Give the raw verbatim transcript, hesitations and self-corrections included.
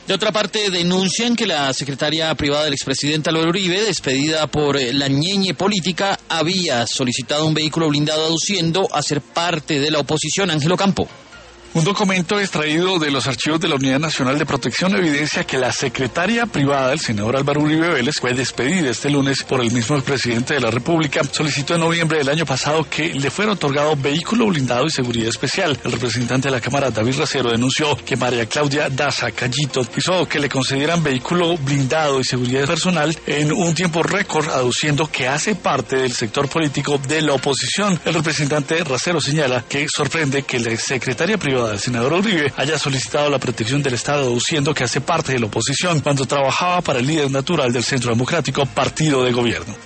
De otra parte, denuncian que la secretaria privada del expresidente Álvaro Uribe, despedida por la ñeñe política, había solicitado un vehículo blindado aduciendo a ser parte de la oposición. Ángelo Campo. Un documento extraído de los archivos de la Unidad Nacional de Protección evidencia que la secretaria privada del senador Álvaro Uribe Vélez fue despedida este lunes por el mismo presidente de la República. Solicitó en noviembre del año pasado que le fuera otorgado vehículo blindado y seguridad especial. El representante de la Cámara, David Racero, denunció que María Claudia Daza Callito hizo que le concedieran vehículo blindado y seguridad personal en un tiempo récord, aduciendo que hace parte del sector político de la oposición. El representante Racero señala que sorprende que la secretaria privada del senador Uribe haya solicitado la protección del Estado aduciendo que hace parte de la oposición cuando trabajaba para el líder natural del Centro Democrático, partido de gobierno.